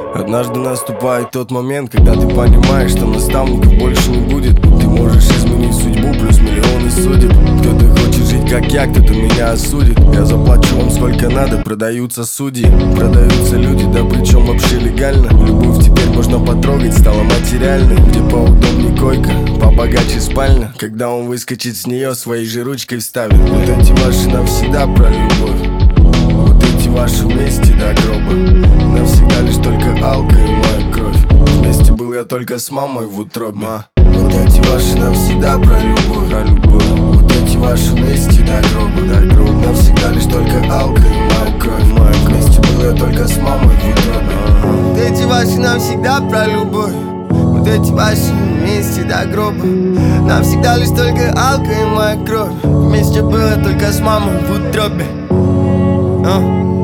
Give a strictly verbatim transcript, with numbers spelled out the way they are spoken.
Однажды наступает тот момент, когда ты понимаешь, что наставников больше не будет. Ты можешь изменить судьбу, плюс миллионы судеб. Кто-то хочет жить как я, кто-то меня осудит. Я заплачу вам сколько надо, продаются судьи, продаются люди, да причем вообще легально. Любовь теперь можно потрогать, стала материальной. Где поудобнее койка, побогаче спальня. Когда он выскочит с нее, своей же ручкой вставит. Вот эти ваши навсегда про любовь, вот эти ваши вместе до гроба. Навсегда лишь только алка и моя кровь. Вместе был я только с мамой в утробе. Вот эти ваши навсегда про любовь, про любовь. Вот эти ваши вместе до гроба, до гроба. Навсегда лишь только алка и моя кровь, моя кровь. Вместе был я только с мамой в утробе. Вот эти ваши навсегда про любовь, вот эти ваши вместе до гроба. Навсегда лишь только алка и моя кровь. Вместе было только с мамой в утробе. а?